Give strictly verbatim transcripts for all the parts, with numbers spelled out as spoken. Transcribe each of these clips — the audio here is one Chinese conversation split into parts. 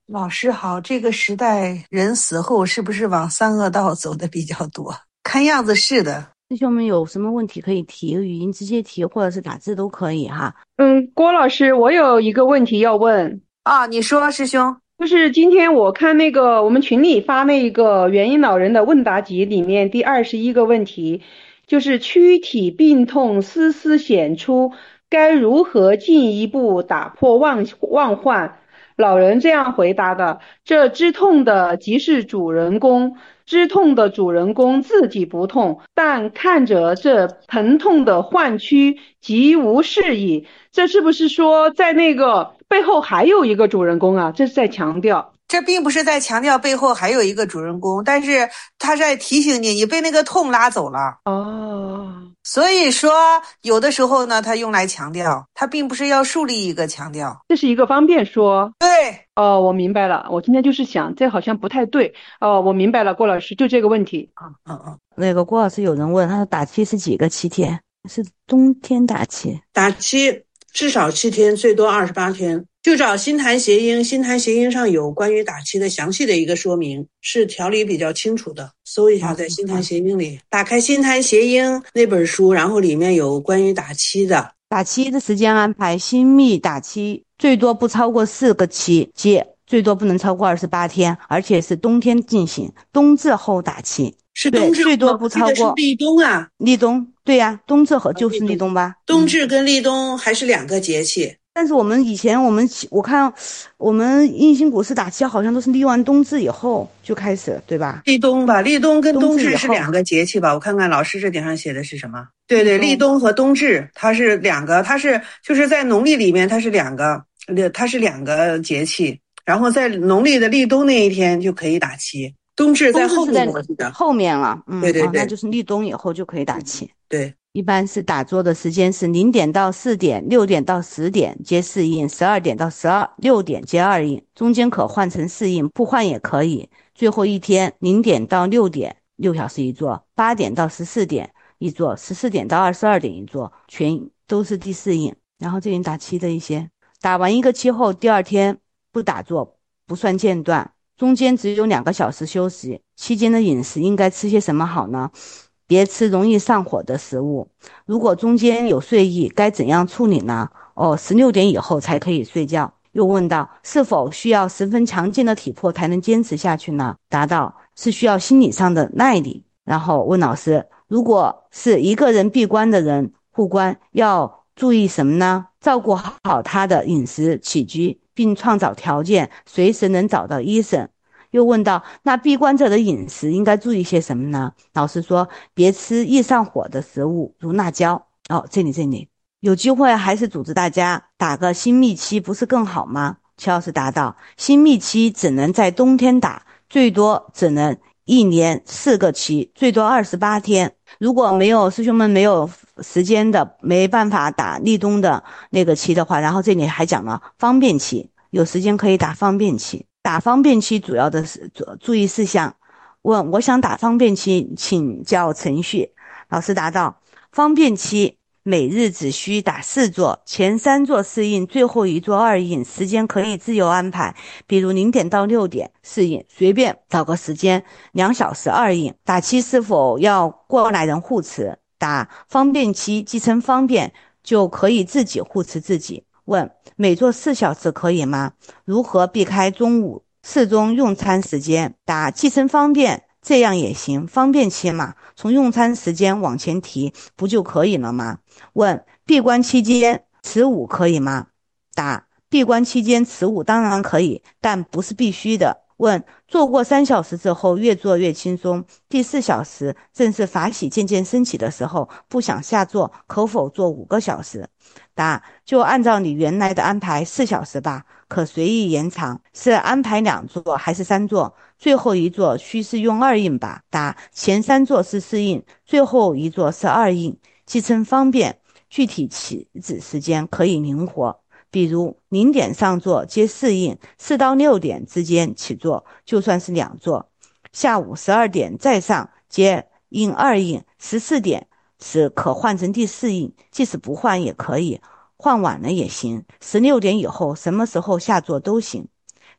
老师好，这个时代人死后是不是往三恶道走的比较多？看样子是的。 师兄们有什么问题可以提，语音直接提或者是打字都可以哈。 嗯，郭老师，我有一个问题要问， 啊，你说师兄。 就是今天我看那个我们群里发那个元婴老人的问答集里面第二十一个问题，就是躯体病痛丝丝显出，该如何进一步打破妄妄幻？老人这样回答的：这知痛的即是主人公，知痛的主人公自己不痛，但看着这疼痛的幻躯，极无事意。这是不是说在那个背后还有一个主人公啊？这是在强调。 这并不是在强调背后还有一个主人公，但是他在提醒你，你被那个痛拉走了。 哦， 所以说，有的时候呢，他用来强调，他并不是要树立一个强调。 这是一个方便说。 对。 哦，我明白了。我今天就是想，这好像不太对。哦，我明白了，郭老师，就这个问题。 嗯嗯嗯。 那个郭老师有人问，他说打七是几个七天？是冬天打七？ 打七至少七天，最多二十八天。就找新坛谐音，新坛谐音上有关于打七的详细的一个说明，是条理比较清楚的，搜一下在新坛谐音里。打开新坛谐音那本书，然后里面有关于打七的。 打七的时间安排，新密打七最多不超过四个七节，最多不能超过二十八天，而且是冬天进行，冬至后打七。对， 是冬至最多不超过。 是立冬啊。 立冬，对呀、啊，冬至和就是立冬吧。 冬至跟立冬还是两个节气。嗯， 但是我们以前我们我看我们印星股市打七好像都是立完冬至以后就开始，对吧？ 立冬吧，立冬跟冬至是两个节气吧？我看看老师这顶上写的是什么？对对，立冬和冬至它是两个，它是就是在农历里面它是两个，它是两个节气。然后在农历的立冬那一天就可以打七，冬至在后面的后面了。嗯， 对对对、 哦，那就是立冬以后就可以打七。 对。 一般是打坐的时间是零点到四点，六点到十点皆四印，十二点到十二六点皆二印，中间可换成四印，不换也可以。最后一天零点到六点六小时一坐，八点到十四点一坐，十四点到二十二点一坐，全都是第四印。然后这里打七的一些，打完一个七后，第二天不打坐，不算间断，中间只有两个小时休息，期间的饮食应该吃些什么好呢？别吃容易上火的食物。如果中间有睡意，该怎样处理呢？哦，十六点以后才可以睡觉。又问到，是否需要十分强劲的体魄才能坚持下去呢？答道，是需要心理上的耐力。然后问老师，如果是一个人闭关的人护关，要注意什么呢？照顾好他的饮食起居，并创造条件，随时能找到医生。又问到，那闭关者的饮食应该注意些什么呢？老师说，别吃易上火的食物，如辣椒。哦，这里这里，有机会还是组织大家打个新密期，不是更好吗？邱老师答道，新密期只能在冬天打，最多只能一年四个期，最多二十八天。如果没有师兄们没有时间的，没办法打立冬的那个期的话，然后这里还讲了方便期，有时间可以打方便期。打方便期主要的是注意事项。问，我想打方便期，请教程序。老师答道，方便期每日只需打四座，前三座四印，最后一座二印，时间可以自由安排，比如零点到六点四印，随便找个时间，两小时二印。打七是否要过来人护持？打方便期既称方便，就可以自己护持自己。问，每做四小时可以吗？如何避开中午适中用餐时间？答，既称方便，这样也行，方便期嘛，从用餐时间往前提，不就可以了吗？问，闭关期间持午可以吗？答，闭关期间持午当然可以，但不是必须的。问，做过三小时之后越做越轻松，第四小时正是法喜渐渐升起的时候，不想下坐，可否做五个小时？答，就按照你原来的安排四小时吧，可随意延长，是安排两座还是三座？最后一座需是用二印吧？答，前三座是四印，最后一座是二印，既称方便，具体起止时间可以灵活，比如零点上座皆四印，四到六点之间起坐，就算是两座。下午十二点再上皆印二印，十四点是可换成第四印，即使不换也可以，换晚了也行。十六点以后什么时候下座都行。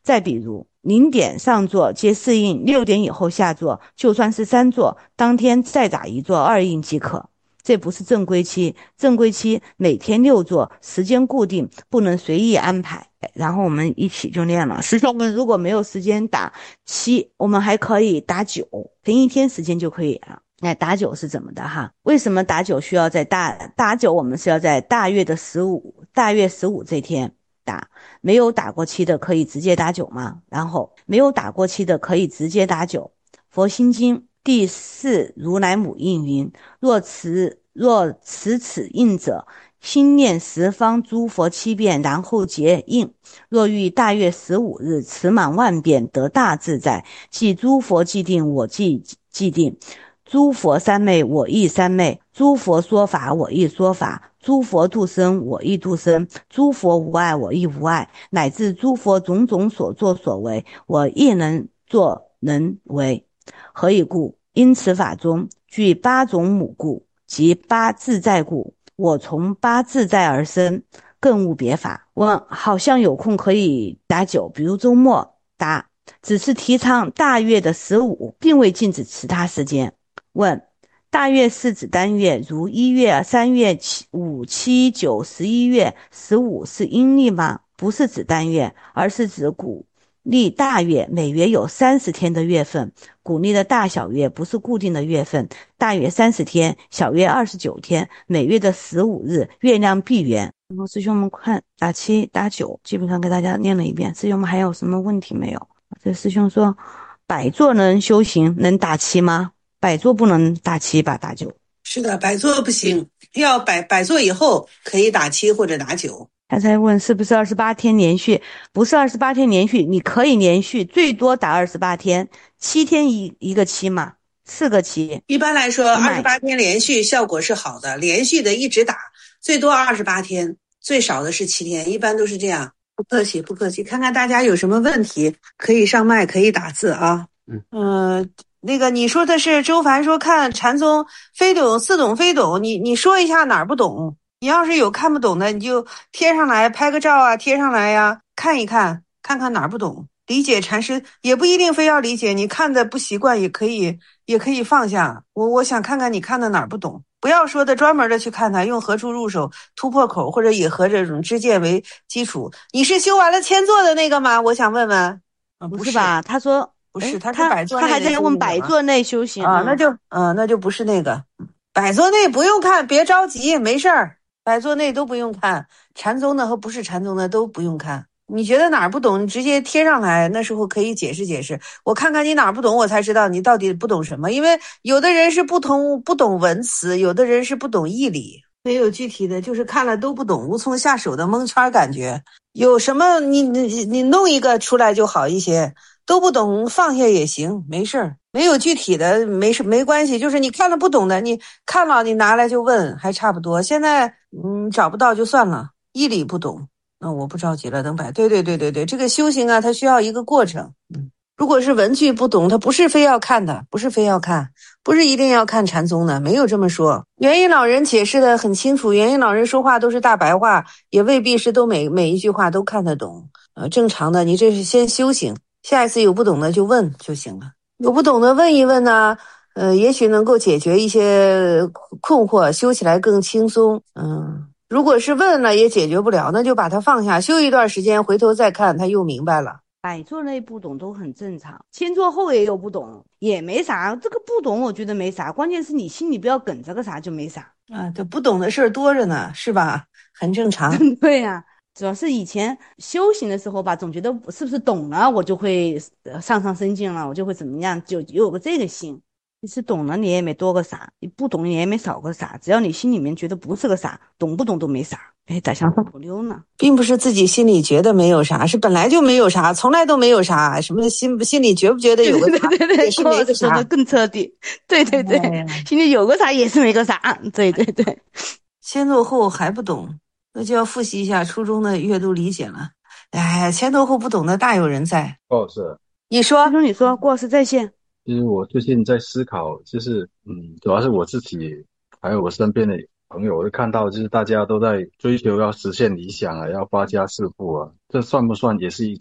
再比如零点上座皆四印，六点以后下座，就算是三座，当天再打一座二印即可。这不是正规期，正规期每天六座，时间固定，不能随意安排。然后我们一起就练了。师兄们如果没有时间打七，我们还可以打九，凭一天时间就可以了。那打九是怎么的哈？为什么打九需要在大打九？我们是要在大月的十五，大月十五这天打。没有打过七的可以直接打九吗？然后没有打过七的可以直接打九。佛心经第四如来母印云：若持若持此印者，心念十方诸佛七遍，然后结印。若欲大月十五日持满万遍，得大自在。即诸佛既定，我既既定；诸佛三昧，我亦三昧；诸佛说法，我亦说法；诸佛度生，我亦度生；诸佛无碍，我亦无碍；乃至诸佛种种所作所为，我亦能作能为。何以故？因此法中具八种母故，即八自在故。我从八自在而生，更无别法。问：好像有空可以打九，比如周末打，只是提倡大月的十五，并未禁止其他时间。问：大月是指单月，如一月、三月、五、七、九、十一月、十五是阴历吗？不是指单月，而是指古历大月，每月有三十天的月份。古历的大小月不是固定的月份，大月三十天，小月二十九天，每月的十五日，月亮闭圆。然后师兄们看打七打九，基本上给大家念了一遍。师兄们还有什么问题没有？这师兄说，百座能修行，能打七吗？百座不能打七吧，打九。 是的，百座不行，要百百座以后可以打七或者打九。 他在问是不是二十八天连续？不是二十八天连续，你可以连续最多打二十八天，七天一一个七嘛，四个七。 一般来说二十八天连续效果是好的，连续的一直打最多二十八天，最少的是七天，一般都是这样。不客气不客气，看看大家有什么问题可以上麦可以打字啊。嗯呃那个你说的是周凡说看禅宗非懂似懂非懂，你你说一下哪儿不懂？你要是有看不懂的，你就贴上来拍个照啊，贴上来呀，看一看，看看哪儿不懂。理解禅师也不一定非要理解，你看的不习惯也可以，也可以放下。我我想看看你看的哪儿不懂，不要说的专门的去看它，用何处入手、突破口，或者以何这种知见为基础。你是修完了千座的那个吗？我想问问。 啊、不是吧？他说不是，他是他百座内他还在问百座内修行啊，那就嗯、呃，那就不是那个百座内不用看，别着急，没事儿。百座内都不用看，禅宗的和不是禅宗的都不用看。你觉得哪儿不懂，你直接贴上来，那时候可以解释解释。我看看你哪儿不懂，我才知道你到底不懂什么。因为有的人是不同不懂文词，有的人是不懂义理，没有具体的，就是看了都不懂，无从下手的蒙圈感觉。有什么你你你弄一个出来就好一些，都不懂放下也行，没事儿。没有具体的没事没关系，就是你看了不懂的，你看了你拿来就问，还差不多。现在嗯找不到就算了，义理不懂，那我不着急了，等百。对对对对对，这个修行啊，它需要一个过程。嗯，如果是文句不懂，它不是非要看的，不是非要看，不是一定要看禅宗的，没有这么说。元音老人解释的很清楚，元音老人说话都是大白话，也未必是都每每一句话都看得懂。呃，正常的，你这是先修行，下一次有不懂的就问就行了。有不懂的问一问呢，呃，也许能够解决一些困惑，修起来更轻松。嗯，如果是问了也解决不了，那就把它放下，修一段时间，回头再看，他又明白了。 百座内不懂都很正常，千座后也有不懂，也没啥。这个不懂我觉得没啥，关键是你心里不要梗这个啥就没啥。 啊，这不懂的事儿多着呢，是吧？很正常。 对呀、啊。主要是以前修行的时候吧，总觉得是不是懂了我就会上上升进了，我就会怎么样，就有个这个心。其实懂了你也没多个啥，你不懂你也没少个啥，只要你心里面觉得不是个啥，懂不懂都没啥。哎，咋像上土溜呢？ 并不是自己心里觉得没有啥，是本来就没有啥，从来都没有啥。什么心心里觉不觉得有个啥， 对对对对， 也是没个啥。 说的更彻底。对对对，哎、心里有个啥也是没个啥。对对对， 先做后还不懂。那就要复习一下初中的阅读理解了。哎，前头后不懂的大有人在。 哦，是。 你说， 师兄，你说，郭老师在线。 其实我最近在思考，就是嗯，主要是我自己，还有我身边的朋友，我会看到，就是大家都在追求要实现理想啊，要发家致富啊，这算不算也是一种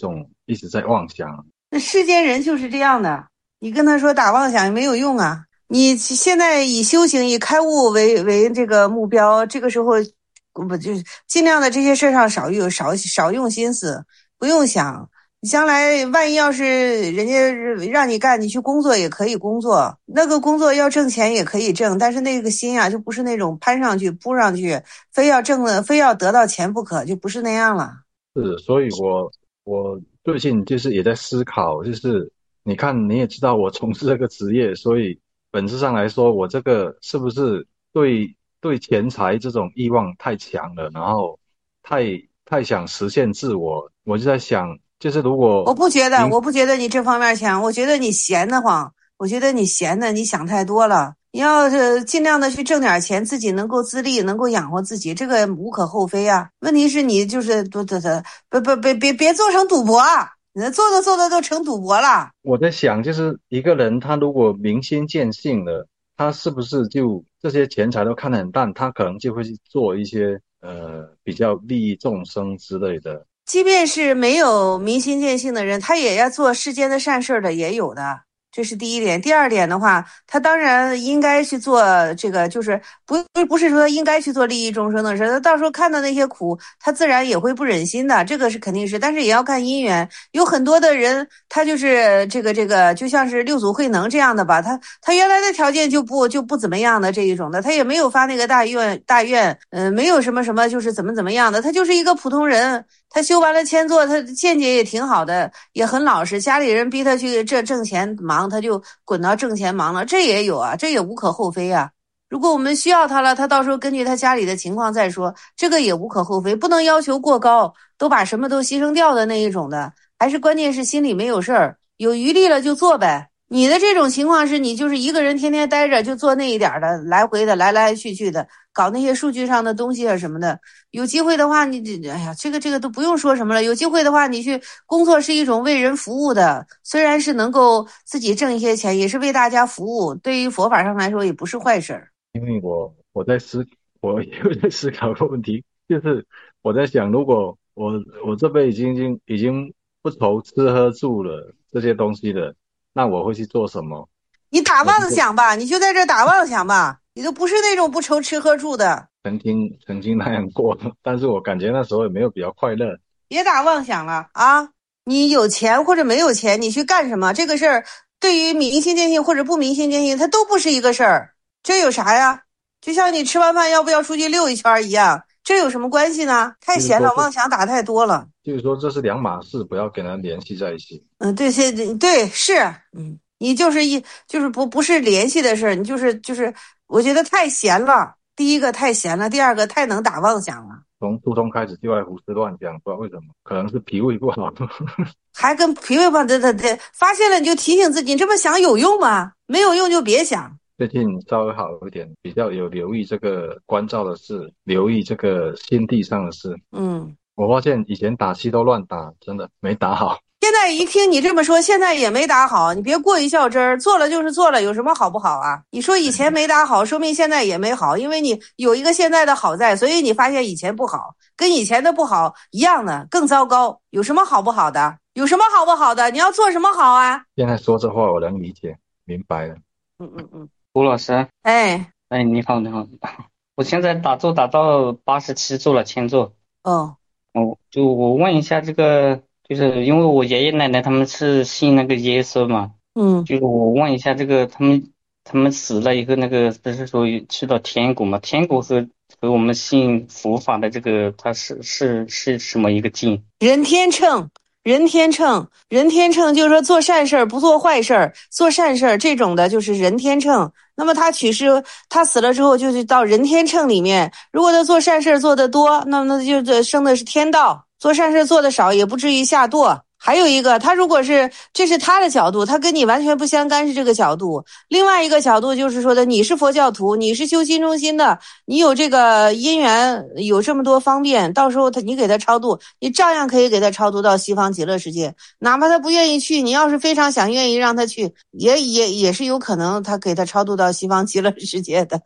一直在妄想。 那世间人就是这样的，你跟他说打妄想也没有用啊。你现在以修行以开悟为为这个目标，这个时候不就是尽量的这些事上少用少少用心思，不用想。将来万一要是人家让你干，你去工作也可以工作，那个工作要挣钱也可以挣，但是那个心啊，就不是那种攀上去扑上去，非要挣了，非要得到钱不可，就不是那样了。 是，所以我我最近就是也在思考，就是你看你也知道我从事这个职业，所以本质上来说，我这个是不是对对钱财这种欲望太强了，然后太太想实现自我，我就在想，就是如果我不觉得， 明我不觉得你这方面强，我觉得你闲得慌，我觉得你闲的，你想太多了。你要是尽量的去挣点钱，自己能够自立，能够养活自己，这个无可厚非啊。问题是你就是不不不不别别别做成赌博啊！你做着做着都成赌博了。 我在想，就是一个人他如果明心见性了，他是不是就这些钱财都看得很淡，他可能就会去做一些呃比较利益众生之类的。 即便是没有明心见性的人，他也要做世间的善事的，也有的。这是第一点。第二点的话，他当然应该去做这个，就是不不是说应该去做利益众生的事。他到时候看到那些苦，他自然也会不忍心的，这个是肯定是。但是也要看因缘，有很多的人，他就是这个这个，就像是六祖慧能这样的吧，他他原来的条件就不就不怎么样的这一种的，他也没有发那个大愿大愿，嗯、呃，没有什么什么就是怎么怎么样的，他就是一个普通人。他修完了千座，他见解也挺好的，也很老实。家里人逼他去这挣钱忙，他就滚到挣钱忙了，这也有啊，这也无可厚非啊。如果我们需要他了，他到时候根据他家里的情况再说，这个也无可厚非，不能要求过高，都把什么都牺牲掉的那一种的。还是关键是心里没有事儿，有余力了就做呗。你的这种情况是你就是一个人天天待着，就做那一点的，来回的，来来去去的，搞那些数据上的东西啊什么的。有机会的话，你这哎呀，这个这个都不用说什么了。有机会的话，你去工作是一种为人服务的，虽然是能够自己挣一些钱，也是为大家服务。对于佛法上来说，也不是坏事。 因为我我在思，我也有在思考个问题，就是我在想，如果我我这辈已经已经已经不愁吃喝住了这些东西了，那我会去做什么？ 你打妄想吧，你就在这打妄想吧，你都不是那种不愁吃喝住的。 曾经曾经那样过，但是我感觉那时候也没有比较快乐。 别打妄想了啊！你有钱或者没有钱，你去干什么？这个事儿对于明心见性或者不明心见性，它都不是一个事儿。这有啥呀？就像你吃完饭要不要出去溜一圈一样，这有什么关系呢？太闲了，妄想打太多了。 就是说这是两码事，不要跟他联系在一起。 嗯，对，对对，是，嗯，你就是一就是不不是联系的事儿，你就是就是，我觉得太闲了。第一个太闲了，第二个太能打妄想了。 从初中开始就爱胡思乱想，不知道为什么，可能是脾胃不好。 还跟脾胃不好，对对对，发现了你就提醒自己，你这么想有用吗？没有用就别想。 最近稍微好一点，比较有留意这个关照的事，留意这个心地上的事。 嗯， 我发现以前打气都乱打，真的没打好。 现在一听你这么说，现在也没打好，你别过于较真儿，做了就是做了，有什么好不好啊？你说以前没打好，说明现在也没好，因为你有一个现在的好在，所以你发现以前不好，跟以前的不好一样的，更糟糕，有什么好不好的？有什么好不好的？你要做什么好啊？ 现在说这话我能理解，明白了。 嗯嗯嗯， 吴老师， 哎哎，你好，你好，我现在打坐打到八十七坐了，千坐。 哦， 哦，就我问一下这个，就是因为我爷爷奶奶他们是信那个耶稣嘛， 嗯， 就是我问一下这个，他们他们死了以后，那个不是说去到天国嘛？天国和和我们信佛法的这个，它是是是什么一个境？ 人天秤。人天秤，人天秤就是说做善事不做坏事，做善事这种的就是人天秤。那么他取世，他死了之后就是到人天秤里面。如果他做善事做得多，那么就升的是天道；做善事做得少，也不至于下堕。还有一个，他如果是这是他的角度，他跟你完全不相干，是这个角度。另外一个角度就是说的，你是佛教徒，你是修心中心的，你有这个因缘，有这么多方便，到时候他你给他超度，你照样可以给他超度到西方极乐世界。哪怕他不愿意去，你要是非常想愿意让他去，也也也是有可能他给他超度到西方极乐世界的。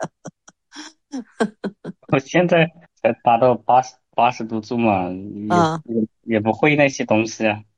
我现在才达到八十八十多度嘛，也、 嗯、 也也不会那些东西啊。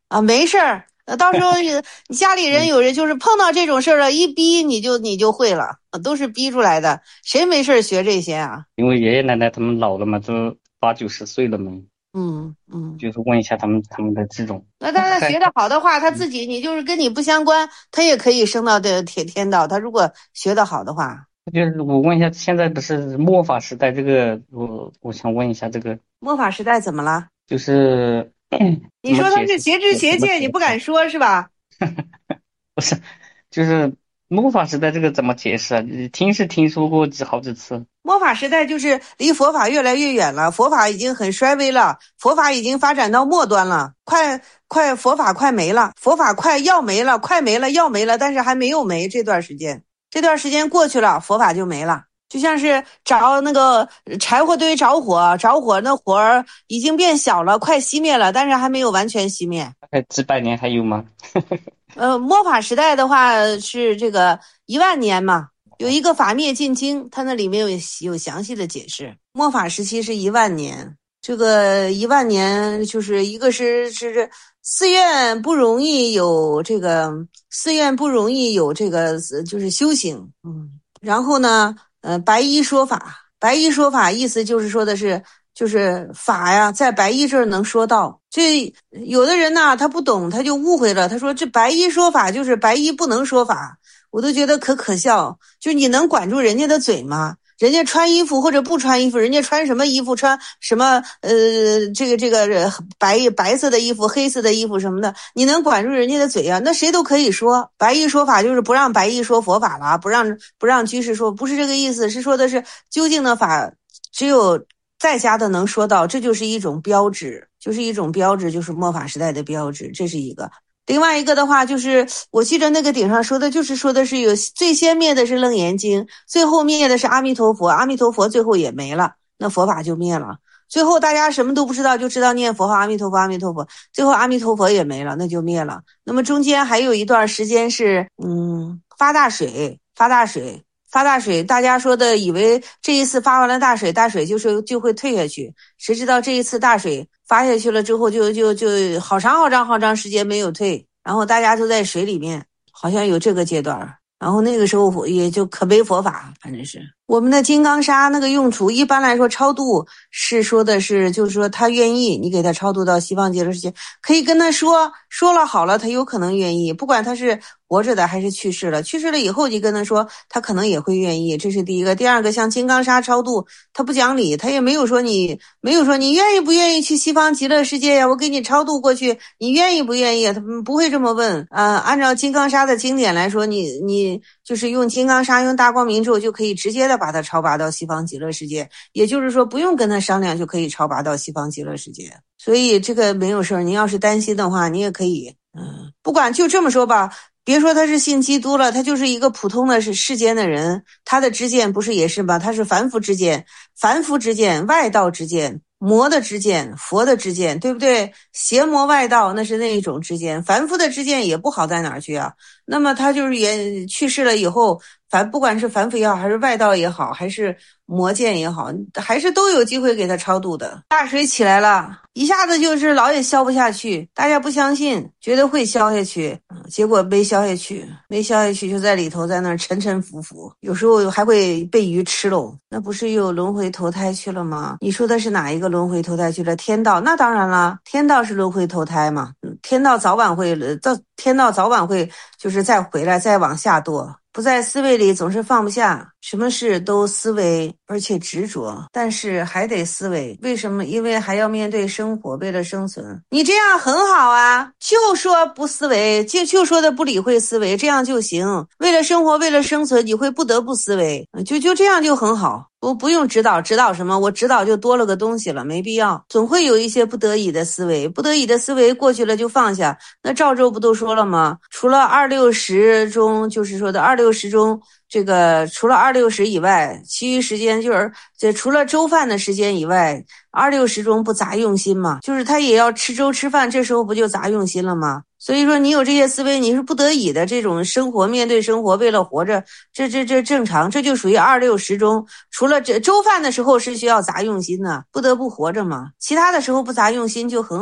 啊，没事儿，到时候你家里人有人就是碰到这种事儿了，一逼你就你就会了，都是逼出来的，谁没事学这些啊？ 因为爷爷奶奶他们老了嘛，都八九十岁了嘛。 嗯嗯， 就是问一下他们他们的这种。 那他他学得好的话，他自己你就是跟你不相关，他也可以升到这铁天道。他如果学得好的话， 就是我问一下，现在不是末法时代，这个我我想问一下，这个末法时代怎么了？ 就是你说他是邪知邪见，你不敢说是吧？ 不是，就是末法时代这个怎么解释啊？听是听说过几好几次。 末法时代就是离佛法越来越远了，佛法已经很衰微了，佛法已经发展到末端了，快快佛法快没了，佛法快要没了，快没了，要没了，但是还没有没。这段时间，这段时间过去了，佛法就没了。就像是着那个柴火堆着火，着火那火儿已经变小了，快熄灭了，但是还没有完全熄灭。 还几百年还有吗？ 呃，末法时代的话是这个一万年嘛，有一个法灭尽经，它那里面有有详细的解释。末法时期是一万年，这个一万年就是一个是是寺院不容易有这个寺院不容易有这个就是修行，嗯，然后呢。呃，白衣说法，白衣说法意思就是说的是，就是法呀，在白衣这儿能说到。这有的人呢，他不懂，他就误会了，他说这白衣说法就是白衣不能说法，我都觉得可可笑。就你能管住人家的嘴吗？人家穿衣服或者不穿衣服，人家穿什么衣服，穿什么呃，这个这个白白色的衣服、黑色的衣服什么的，你能管住人家的嘴啊？那谁都可以说。白衣说法就是不让白衣说佛法了，不让不让居士说，不是这个意思，是说的是究竟的法只有在家的能说到，这就是一种标志，就是一种标志，就是末法时代的标志，这是一个。另外一个的话就是，我记得那个顶上说的就是说的是有最先灭的是楞严经，最后灭的是阿弥陀佛，阿弥陀佛最后也没了，那佛法就灭了。最后大家什么都不知道，就知道念佛号阿弥陀佛阿弥陀佛，最后阿弥陀佛也没了，那就灭了。那么中间还有一段时间是嗯发大水，发大水。发大水，大家说的以为这一次发完了大水，大水就是就会退下去，谁知道这一次大水发下去了之后就，就就就好长好长好长时间没有退，然后大家都在水里面，好像有这个阶段。然后那个时候也就可悲佛法，反正是我们的金刚砂那个用处，一般来说超度是说的是，就是说他愿意，你给他超度到西方极乐世界，可以跟他说，说了好了，他有可能愿意，不管他是活着的还是去世了，去世了以后你跟他说，他可能也会愿意，这是第一个。第二个，像金刚砂超度，他不讲理，他也没有说你没有说你愿意不愿意去西方极乐世界呀，我给你超度过去，你愿意不愿意？他不会这么问啊、呃。按照金刚砂的经典来说，你你就是用金刚砂用大光明咒就可以直接的把他超拔到西方极乐世界，也就是说不用跟他商量就可以超拔到西方极乐世界。所以这个没有事儿，你要是担心的话，你也可以，嗯，不管就这么说吧。别说他是信基督了，他就是一个普通的是世间的人，他的知见不是也是吗？他是凡夫之见，凡夫之见，外道之见，魔的知见，佛的知见，对不对？邪魔外道那是那一种知见，凡夫的知见也不好在哪儿去啊？那么他就是也去世了以后，凡不管是凡夫也好，还是外道也好，还是魔见也好，还是都有机会给他超度的。大水起来了，一下子就是老也消不下去，大家不相信，觉得会消下去，结果没消下去，没消下去就在里头在那儿沉沉浮浮，有时候还会被鱼吃喽。那不是又轮回投胎去了吗？你说的是哪一个轮回投胎去了？天道？那当然了，天道是轮回投胎嘛，天道早晚会到天道早晚会就是再回来再往下堕。不在思维里总是放不下，什么事都思维而且执着，但是还得思维，为什么？因为还要面对生活，为了生存。你这样很好啊，就说不思维，就就说的不理会思维，这样就行。为了生活，为了生存，你会不得不思维，就就这样就很好。不不用指导，指导什么？我指导就多了个东西了，没必要。总会有一些不得已的思维，不得已的思维过去了就放下。那赵州不都说了吗？除了二六十中，就是说的二六十中，这个除了二六十以外，其余时间就是这除了粥饭的时间以外，二六十中不杂用心嘛？就是他也要吃粥吃饭，这时候不就杂用心了吗？所以说你有这些思维，你是不得已的这种生活，面对生活，为了活着，这这这正常，这就属于二六十中。除了这粥饭的时候是需要杂用心的，不得不活着嘛，其他的时候不杂用心就很好。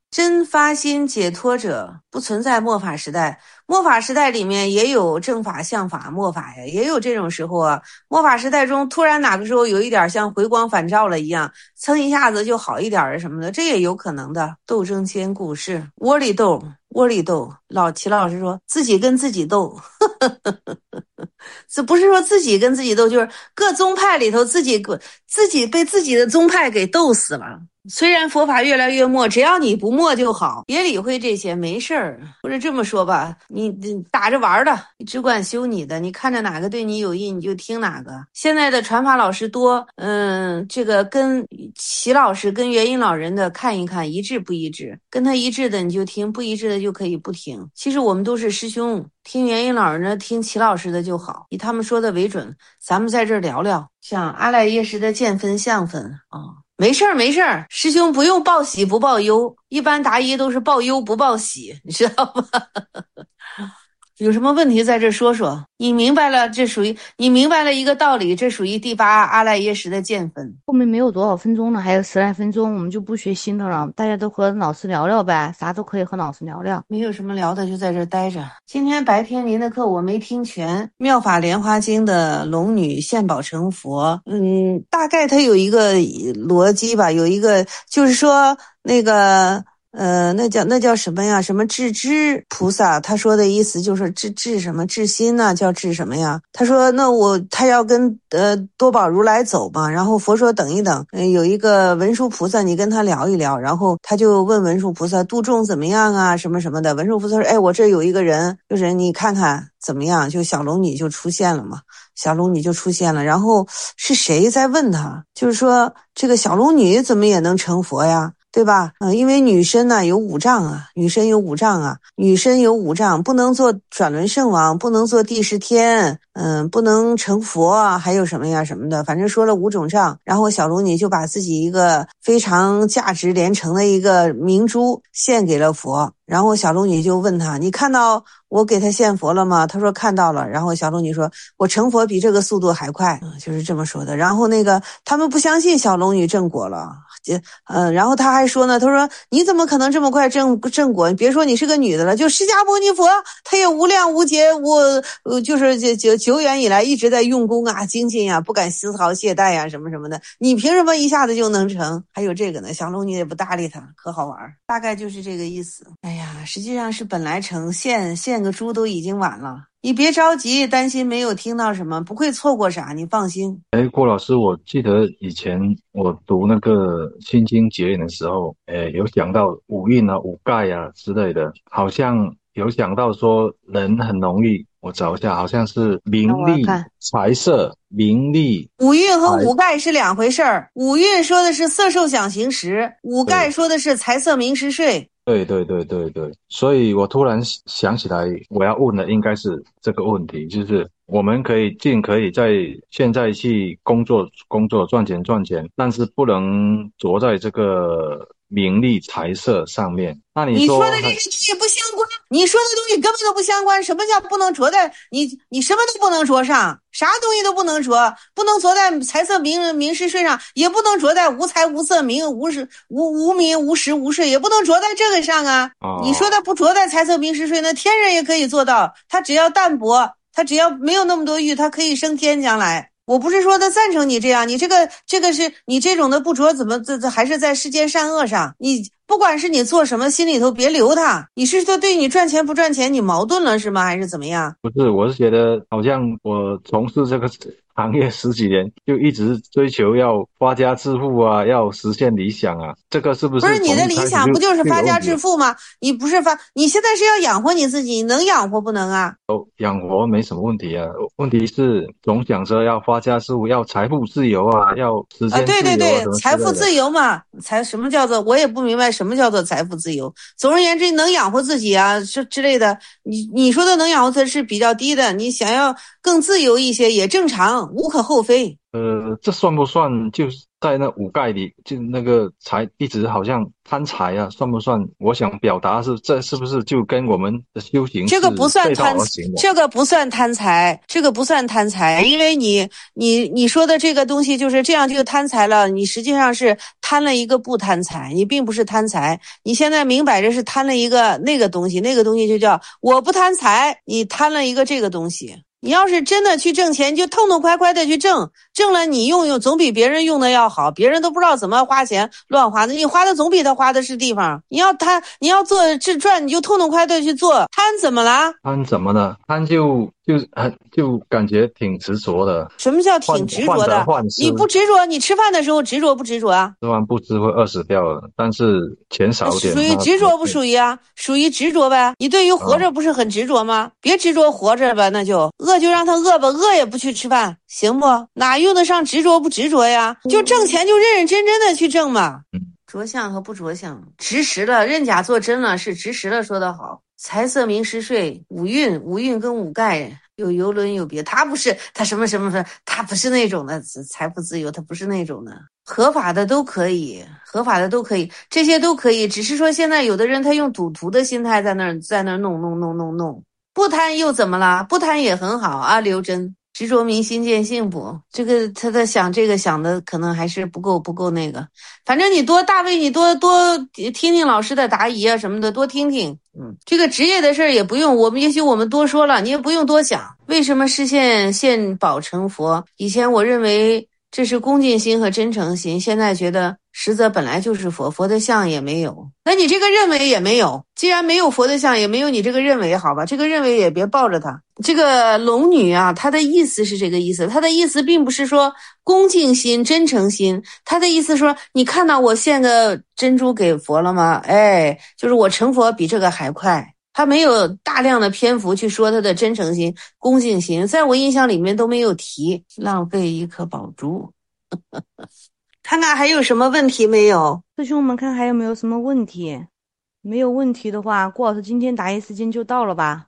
真发心解脱者不存在末法时代，末法时代里面也有正法、相法、末法呀，也有这种时候啊。末法时代中突然哪个时候有一点像回光返照了一样，蹭一下子就好一点啊什么的，这也有可能的。斗争坚固是窝里斗，窝里斗。老齐老师说自己跟自己斗，这不是说自己跟自己斗，就是各宗派里头自己自己被自己的宗派给斗死了。虽然佛法越来越没，只要你不没就好，别理会这些，没事儿。或者这么说吧，你你打着玩的，你只管修你的，你看着哪个对你有益，你就听哪个。现在的传法老师多，嗯，这个跟齐老师跟元音老人的看一看一致不一致，跟他一致的你就听，不一致的就可以不听。其实我们都是师兄，听元音老人的，听齐老师的就好，以他们说的为准。咱们在这儿聊聊，像阿赖耶识的见分相分啊。哦，没事儿没事儿，师兄不用报喜不报忧，一般答疑都是报忧不报喜，你知道吗？有什么问题在这说说，你明白了，这属于你明白了一个道理，这属于第八阿赖耶识的见分。 后面没有多少分钟了，还有十来分钟，我们就不学新的了，大家都和老师聊聊呗，啥都可以和老师聊聊。 没有什么聊的，就在这待着。今天白天您的课我没听全，妙法莲华经的龙女现宝成佛，嗯，大概它有一个逻辑吧，有一个就是说那个呃，那叫那叫什么呀？什么智知菩萨？他说的意思就是智智什么智心呢？叫智什么呀？他说那我他要跟呃多宝如来走嘛，然后佛说等一等，呃、有一个文殊菩萨，你跟他聊一聊，然后他就问文殊菩萨度众怎么样啊，什么什么的。文殊菩萨说，哎，我这有一个人，就是你看看怎么样？就小龙女就出现了嘛。小龙女就出现了，然后是谁在问他？就是说这个小龙女怎么也能成佛呀？对吧？嗯、呃，因为女身呢有五障啊，女身有五障啊，女身有五障，不能做转轮圣王，不能做地势天，嗯、呃，不能成佛啊，还有什么呀什么的，反正说了五种障。然后小龙女就把自己一个非常价值连城的一个明珠献给了佛。然后小龙女就问他，你看到我给他献佛了吗？他说看到了。然后小龙女说，我成佛比这个速度还快，嗯，就是这么说的。然后那个他们不相信小龙女正果了，呃，然后他还说呢，他说你怎么可能这么快正正果？别说你是个女的了，就释迦牟尼佛，他也无量无劫，我呃就是久久久远以来一直在用功啊、精进啊，不敢丝毫懈怠啊，什么什么的。你凭什么一下子就能成？还有这个呢，小龙女也不搭理他，可好玩，大概就是这个意思。哎呀，实际上是本来成献献个猪都已经晚了。你别着急，担心没有听到什么，不会错过啥，你放心。 哎，郭老师，我记得以前我读那个心经结引的时候，哎，有讲到五蕴啊、五盖啊之类的，好像有讲到说人很容易，我找一下，好像是名利、财色、名利。 五蕴和五盖是两回事儿，五蕴说的是色受想行识，五盖说的是财色名食睡。 对对对对对，所以我突然想起来，我要问的应该是这个问题，就是我们可以尽可以在现在去工作工作赚钱赚钱，但是不能着在这个名利财色上面。那你说你说的这些东西不相关，你说的东西根本都不相关。什么叫不能着在你你什么都不能着上，啥东西都不能着，不能着在财色名名食睡上，也不能着在无财无色名无食无无名无食无睡，也不能着在这个上啊。哦、你说的不着在财色名食睡，那天人也可以做到，他只要淡泊，他只要没有那么多欲，他可以升天将来。我不是说他赞成你这样，你这个这个是你这种的不着，怎么这这还是在世间善恶上？你不管是你做什么，心里头别留他。你是说对你赚钱不赚钱你矛盾了是吗？还是怎么样？ 不是，我是觉得好像我从事这个行业十几年，就一直追求要发家致富啊，要实现理想啊，这个是不是？ 不是你的理想不就是发家致富吗？你不是发，你现在是要养活你自己，你能养活不能啊？ 哦，养活没什么问题啊，问题是总想着要发家致富，要财富自由啊，要时间自由啊， 对对对，财富自由嘛， 嘛，财什么叫做？我也不明白什么叫做财富自由。总而言之，能养活自己啊，这之类的，你你说的能养活自己是比较低的，你想要更自由一些也正常，无可厚非。 呃，这算不算就是在那五盖里，就那个财一直好像贪财啊，算不算？我想表达是这是不是就跟我们的修行是这个不算背道贪， 而行的？ 这个不算贪财，这个不算贪财，因为你你你说的这个东西就是这样就贪财了，你实际上是贪了一个不贪财，你并不是贪财，你现在明摆着是贪了一个那个东西，那个东西就叫我不贪财，你贪了一个这个东西。你要是真的去挣钱，就痛痛快快的去挣，挣了你用用总比别人用的要好，别人都不知道怎么花钱乱花的，你花的总比他花的是地方。你要贪，你要做这赚，你就痛痛快快的去做，贪怎么了？ 贪怎么呢？贪就就很就感觉挺执着的， 什么叫挺执着的？ 患得患失。 你不执着，你吃饭的时候执着不执着啊？ 吃完不吃会饿死掉了，但是钱少点， 属于执着不属于啊？属于执着呗。你对于活着不是很执着吗？别执着活着吧，那就饿就让他饿吧，饿也不去吃饭，行不？哪用得上执着不执着呀？就挣钱就认认真真的去挣嘛。着相和不着相，执实了，认假做真了，是执实了，说得好。财色名食睡，五蕴，五蕴跟五盖有游轮有别，他不是，他什么什么什么，他不是那种的财富自由，他不是那种的，合法的都可以，合法的都可以，这些都可以，只是说现在有的人他用赌徒的心态在那儿在那儿弄弄弄弄弄，不贪又怎么了？不贪也很好啊，刘真。执着明心见性不？这个他在想这个想的可能还是不够不够那个。反正你多大卫，你多多听听老师的答疑啊什么的，多听听。嗯，这个职业的事儿也不用，我们也许我们多说了，你也不用多想。为什么视线现宝成佛？以前我认为这是恭敬心和真诚心，现在觉得实则本来就是佛，佛的像也没有。那你这个认为也没有，既然没有佛的像，也没有你这个认为，好吧？这个认为也别抱着它。这个龙女啊，她的意思是这个意思，她的意思并不是说恭敬心、真诚心，她的意思说，你看到我献个珍珠给佛了吗？哎，就是我成佛比这个还快。他没有大量的篇幅去说他的真诚心、恭敬心，在我印象里面都没有提，浪费一颗宝珠。看看还有什么问题没有？ 师兄们看还有没有什么问题？没有问题的话，郭老师今天答疑时间就到了吧？